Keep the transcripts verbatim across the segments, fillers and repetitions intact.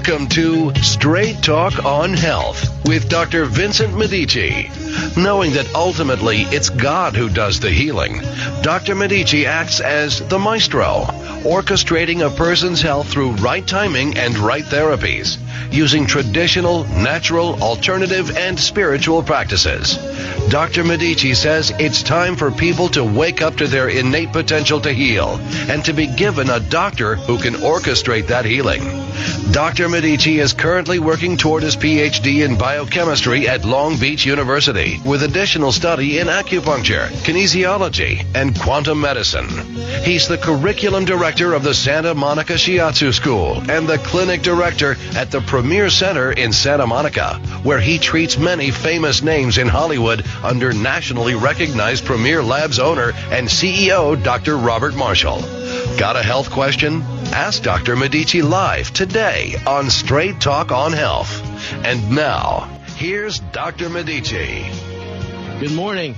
Welcome to Straight Talk on Health with Doctor Vincent Medici. Knowing that ultimately it's God who does the healing, Doctor Medici acts as the maestro, orchestrating a person's health through right timing and right therapies, using traditional, natural, alternative, and spiritual practices. Doctor Medici says it's time for people to wake up to their innate potential to heal and to be given a doctor who can orchestrate that healing. Doctor Medici is currently working toward his P H D in biochemistry at Long Beach University with additional study in acupuncture, kinesiology, and quantum medicine. He's the curriculum director of the Santa Monica Shiatsu School and the clinic director at the Premier Center in Santa Monica, where he treats many famous names in Hollywood under nationally recognized Premier Labs owner and C E O Doctor Robert Marshall. Got a health question? Ask Doctor Medici live today on Straight Talk on Health. And now, here's Doctor Medici. Good morning.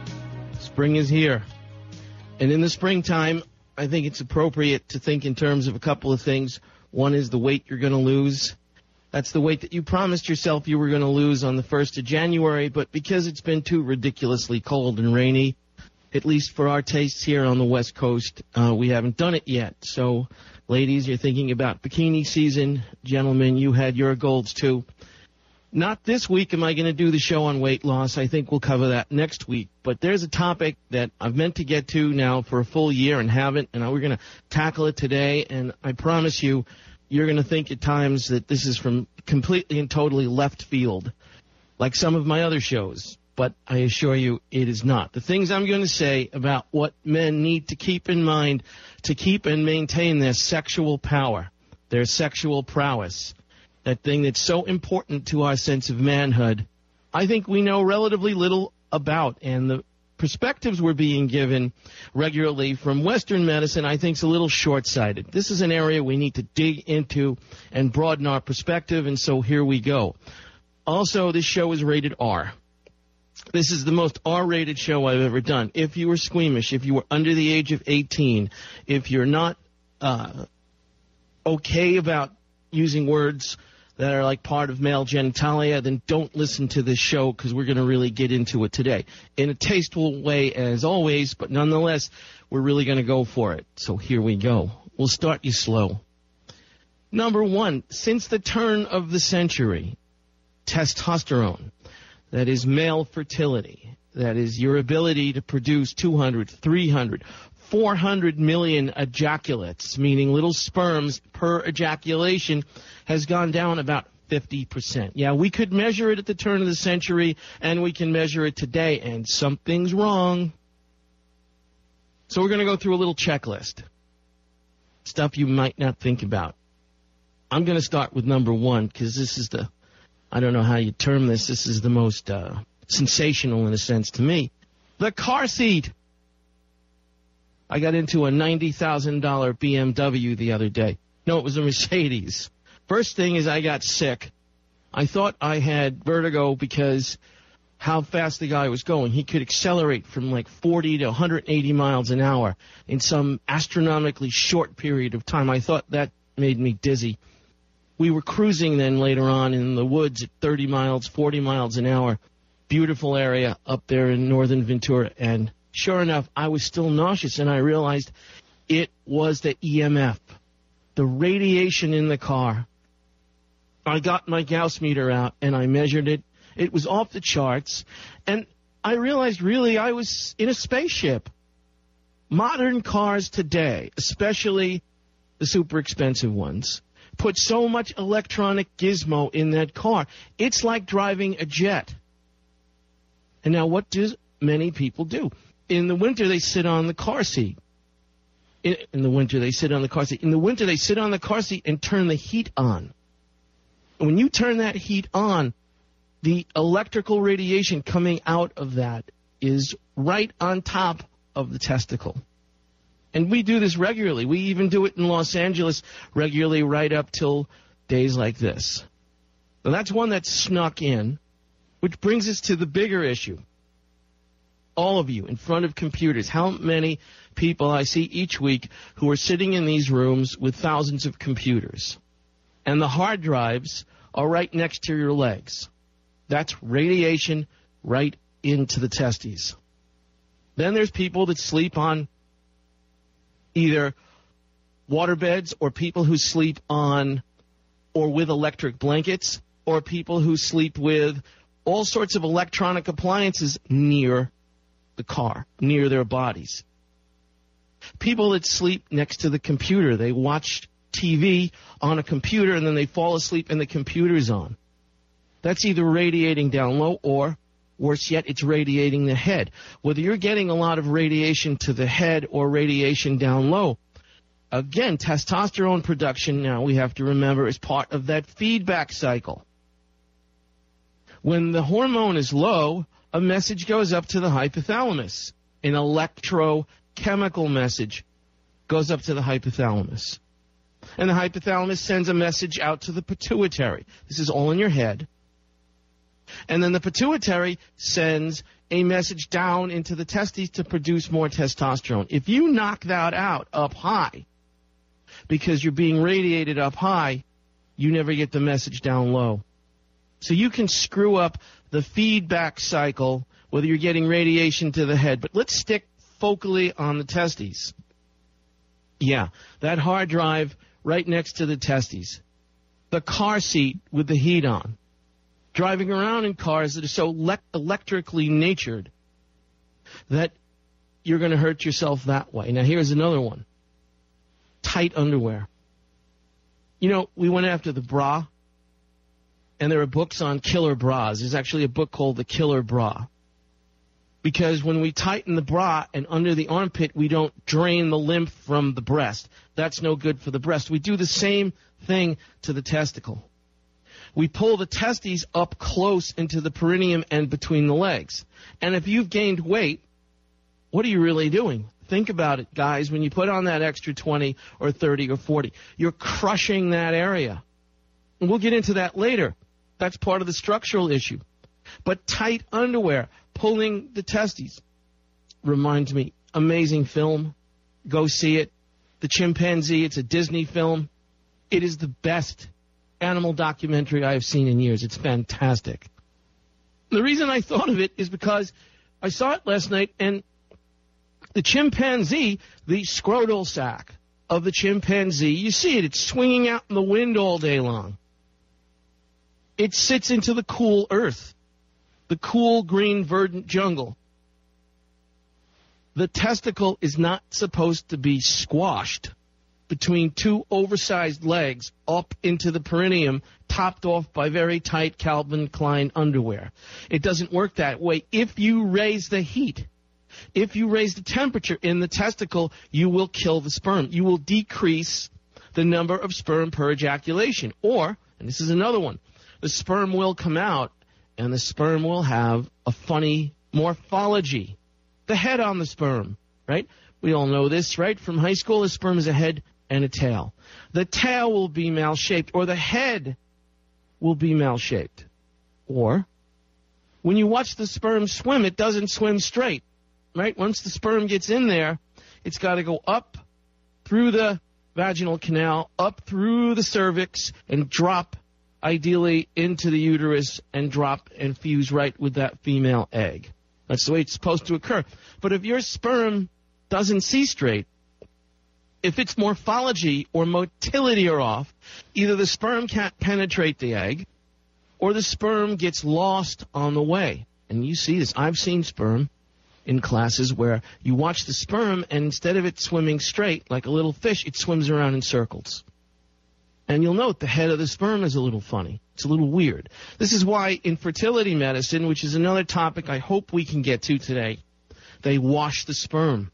Spring is here. And in the springtime, I think it's appropriate to think in terms of a couple of things. One is the weight you're going to lose. That's the weight that you promised yourself you were going to lose on the first of January, but because it's been too ridiculously cold and rainy, at least for our tastes here on the West Coast, uh, we haven't done it yet. So, ladies, you're thinking about bikini season. Gentlemen, you had your goals too. Not this week am I going to do the show on weight loss. I think we'll cover that next week. But there's a topic that I've meant to get to now for a full year and haven't, and we're going to tackle it today. And I promise you, you're going to think at times that this is from completely and totally left field, like some of my other shows. But I assure you it is not. The things I'm going to say about what men need to keep in mind to keep and maintain their sexual power, their sexual prowess, that thing that's so important to our sense of manhood, I think we know relatively little about. And the perspectives we're being given regularly from Western medicine, I think, is a little short-sighted. This is an area we need to dig into and broaden our perspective, and so here we go. Also, this show is rated R. This is the most R-rated show I've ever done. If you were squeamish, if you were under the age of eighteen, if you're not uh, okay about using words that are like part of male genitalia, then don't listen to this show because we're going to really get into it today. In a tasteful way, as always, but nonetheless, we're really going to go for it. So here we go. We'll start you slow. Number one, since the turn of the century, testosterone, that is male fertility, that is your ability to produce two hundred, three hundred, four hundred million ejaculates, meaning little sperms per ejaculation, has gone down about fifty percent. Yeah, we could measure it at the turn of the century, and we can measure it today, and something's wrong. So we're going to go through a little checklist. Stuff you might not think about. I'm going to start with number one, because this is the, I don't know how you term this, this is the most uh, sensational in a sense to me. The car seat. I got into a ninety thousand dollars B M W the other day. No, it was a Mercedes. First thing is I got sick. I thought I had vertigo because how fast the guy was going. He could accelerate from like forty to one hundred eighty miles an hour in some astronomically short period of time. I thought that made me dizzy. We were cruising then later on in the woods at thirty miles, forty miles an hour. Beautiful area up there in northern Ventura, and sure enough, I was still nauseous, and I realized it was the E M F, the radiation in the car. I got my Gauss meter out, and I measured it. It was off the charts, and I realized, really, I was in a spaceship. Modern cars today, especially the super expensive ones, put so much electronic gizmo in that car. It's like driving a jet. And now what do many people do? In the winter, they sit on the car seat. In, in the winter, they sit on the car seat. In the winter, they sit on the car seat and turn the heat on. And when you turn that heat on, the electrical radiation coming out of that is right on top of the testicle. And we do this regularly. We even do it in Los Angeles regularly right up till days like this. Now, that's one that snuck in, which brings us to the bigger issue. All of you in front of computers, how many people I see each week who are sitting in these rooms with thousands of computers? And the hard drives are right next to your legs. That's radiation right into the testes. Then there's people that sleep on either waterbeds or people who sleep on or with electric blankets or people who sleep with all sorts of electronic appliances near the car, near their bodies. People that sleep next to the computer, they watch T V on a computer and then they fall asleep and the computer's on. That's either radiating down low or, worse yet, it's radiating the head. Whether you're getting a lot of radiation to the head or radiation down low, again, testosterone production now, we have to remember, is part of that feedback cycle. When the hormone is low, a message goes up to the hypothalamus. An electrochemical message goes up to the hypothalamus. And the hypothalamus sends a message out to the pituitary. This is all in your head. And then the pituitary sends a message down into the testes to produce more testosterone. If you knock that out up high, because you're being radiated up high, you never get the message down low. So you can screw up the feedback cycle, whether you're getting radiation to the head. But let's stick focally on the testes. Yeah, that hard drive right next to the testes. The car seat with the heat on. Driving around in cars that are so le- electrically natured that you're going to hurt yourself that way. Now, here's another one. Tight underwear. You know, we went after the bra, and there are books on killer bras. There's actually a book called The Killer Bra. Because when we tighten the bra and under the armpit, we don't drain the lymph from the breast. That's no good for the breast. We do the same thing to the testicle. We pull the testes up close into the perineum and between the legs. And if you've gained weight, what are you really doing? Think about it, guys. When you put on that extra twenty or thirty or forty, you're crushing that area. And we'll get into that later. That's part of the structural issue. But tight underwear, pulling the testes, reminds me, amazing film. Go see it. The Chimpanzee, it's a Disney film. It is the best animal documentary I have seen in years. It's fantastic. The reason I thought of it is because I saw it last night, and the chimpanzee, the scrotal sac of the chimpanzee, you see it. It's swinging out in the wind all day long. It sits into the cool earth, the cool, green, verdant jungle. The testicle is not supposed to be squashed between two oversized legs up into the perineum, topped off by very tight Calvin Klein underwear. It doesn't work that way. If you raise the heat, if you raise the temperature in the testicle, you will kill the sperm. You will decrease the number of sperm per ejaculation. Or, and this is another one, the sperm will come out, and the sperm will have a funny morphology. The head on the sperm, right? We all know this, right? From high school, the sperm is a head and a tail. The tail will be mal-shaped, or the head will be mal-shaped. Or, when you watch the sperm swim, it doesn't swim straight, right? Once the sperm gets in there, it's got to go up through the vaginal canal, up through the cervix, and drop, ideally, into the uterus, and drop and fuse right with that female egg. That's the way it's supposed to occur. But if your sperm doesn't see straight, if its morphology or motility are off, either the sperm can't penetrate the egg or the sperm gets lost on the way. And you see this. I've seen sperm in classes where you watch the sperm and instead of it swimming straight like a little fish, it swims around in circles. And you'll note the head of the sperm is a little funny. It's a little weird. This is why in fertility medicine, which is another topic I hope we can get to today, they wash the sperm.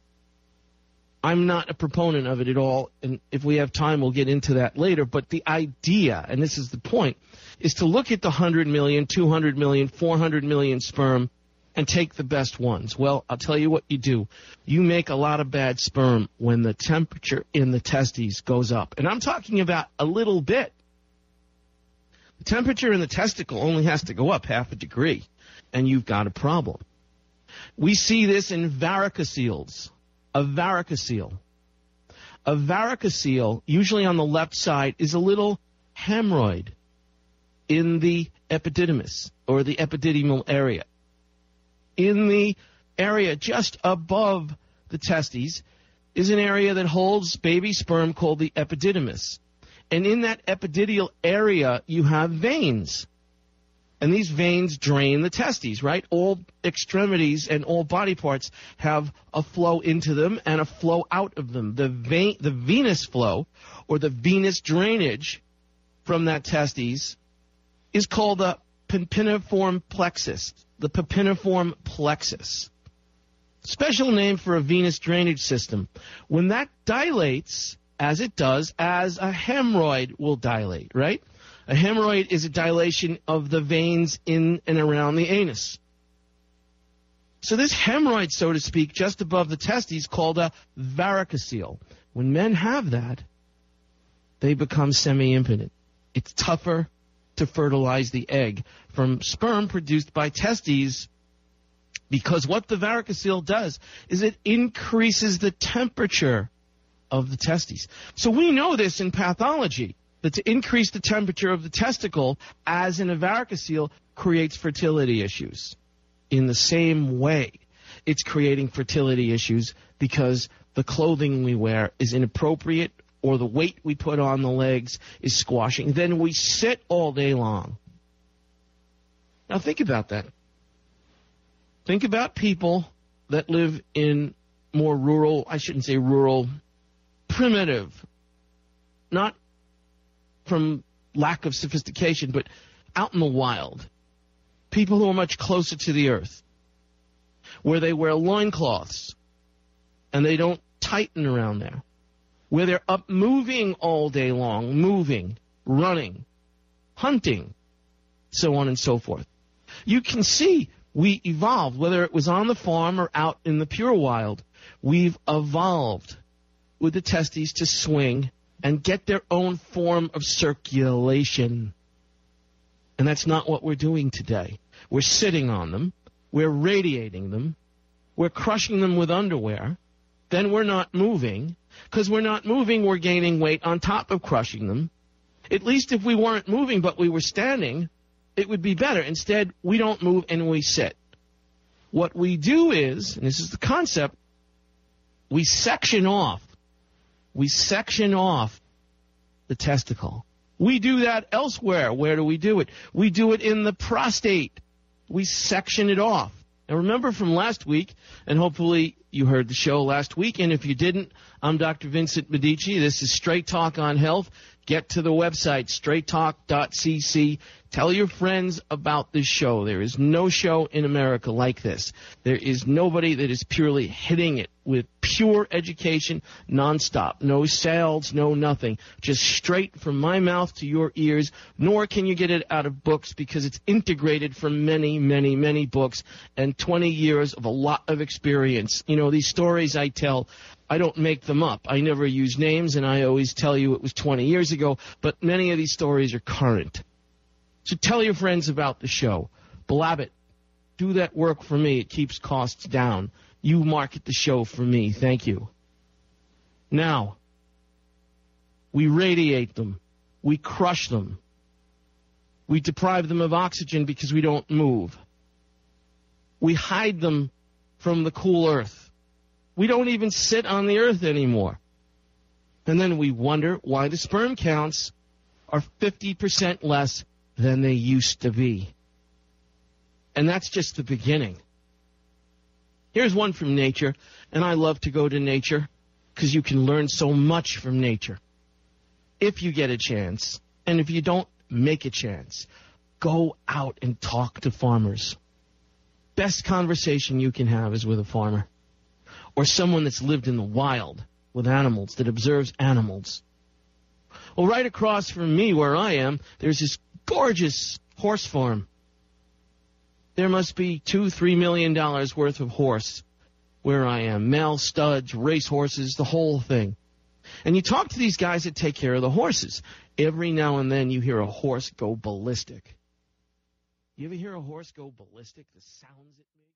I'm not a proponent of it at all, and if we have time, we'll get into that later. But the idea, and this is the point, is to look at the one hundred million, two hundred million, four hundred million sperm and take the best ones. Well, I'll tell you what you do. You make a lot of bad sperm when the temperature in the testes goes up. And I'm talking about a little bit. The temperature in the testicle only has to go up half a degree, and you've got a problem. We see this in varicoceles. A varicocele. A varicocele, usually on the left side, is a little hemorrhoid in the epididymis, or the epididymal area. In the area just above the testes is an area that holds baby sperm called the epididymis. And in that epididyal area, you have veins. And these veins drain the testes, right? All extremities and all body parts have a flow into them and a flow out of them. The vein, the venous flow, or the venous drainage from that testes, is called the papiniform plexus. The papiniform plexus. Special name for a venous drainage system. When that dilates, as it does, as a hemorrhoid will dilate, right? A hemorrhoid is a dilation of the veins in and around the anus. So this hemorrhoid, so to speak, just above the testes, called a varicocele. When men have that, they become semi-impotent. It's tougher to fertilize the egg from sperm produced by testes, because what the varicocele does is it increases the temperature of the testes. So we know this in pathology, that to increase the temperature of the testicle, as in a varicocele, creates fertility issues. In the same way, it's creating fertility issues because the clothing we wear is inappropriate, or the weight we put on the legs is squashing. Then we sit all day long. Now think about that. Think about people that live in more rural, I shouldn't say rural, primitive, not from lack of sophistication, but out in the wild. People who are much closer to the earth, where they wear loincloths and they don't tighten around there, where they're up moving all day long, moving, running, hunting, so on and so forth. You can see we evolved, whether it was on the farm or out in the pure wild. We've evolved with the testes to swing and get their own form of circulation. And that's not what we're doing today. We're sitting on them. We're radiating them. We're crushing them with underwear. Then we're not moving. Because we're not moving, we're gaining weight on top of crushing them. At least if we weren't moving but we were standing, it would be better. Instead, we don't move and we sit. What we do is, and this is the concept, we section off. We section off the testicle. We do that elsewhere. Where do we do it? We do it in the prostate. We section it off. And remember from last week, and hopefully you heard the show last week, and if you didn't, I'm Doctor Vincent Medici. This is Straight Talk on Health. Get to the website, straight talk dot c c. Tell your friends about this show. There is no show in America like this. There is nobody that is purely hitting it with pure education nonstop. No sales, no nothing. Just straight from my mouth to your ears, nor can you get it out of books because it's integrated from many, many, many books and twenty years of a lot of experience. You know, these stories I tell, I don't make them up. I never use names, and I always tell you it was twenty years ago, but many of these stories are current. So tell your friends about the show. Blab it. Do that work for me. It keeps costs down. You market the show for me. Thank you. Now, we radiate them. We crush them. We deprive them of oxygen because we don't move. We hide them from the cool earth. We don't even sit on the earth anymore. And then we wonder why the sperm counts are fifty percent less than they used to be. And that's just the beginning. Here's one from nature, and I love to go to nature because you can learn so much from nature. If you get a chance, and if you don't, make a chance. Go out and talk to farmers. Best conversation you can have is with a farmer or someone that's lived in the wild with animals, that observes animals. Well, right across from me where I am, there's this gorgeous horse farm. There must be two, three million dollars worth of horse where I am. Male studs, race horses, the whole thing. And you talk to these guys that take care of the horses. Every now and then you hear a horse go ballistic. You ever hear a horse go ballistic? The sounds it makes?